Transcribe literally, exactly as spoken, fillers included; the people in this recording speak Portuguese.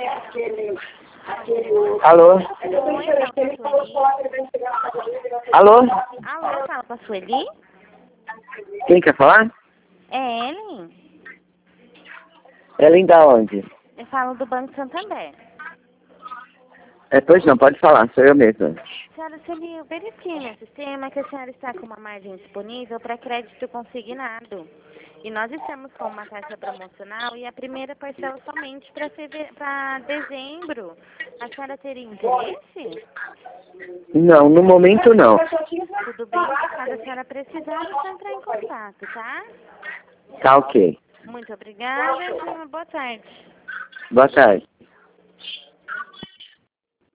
Alô? Oi, fala com a Sueli. Alô? Alô, fala com a Sueli? Quem quer falar? É Ellen? Ellen da onde? Eu falo do Banco Santander. É, pois não, pode falar, sou eu mesma. Senhora Sueli, eu verifiquei no sistema que a senhora está com uma margem disponível para crédito consignado. E nós estamos com uma taxa promocional e a primeira parcela somente para para dezembro. A senhora teria interesse? Não, no momento não. Tudo bem? Caso a senhora precisar, é só entrar em contato, tá? Tá ok. Muito obrigada e uma boa tarde. Boa tarde.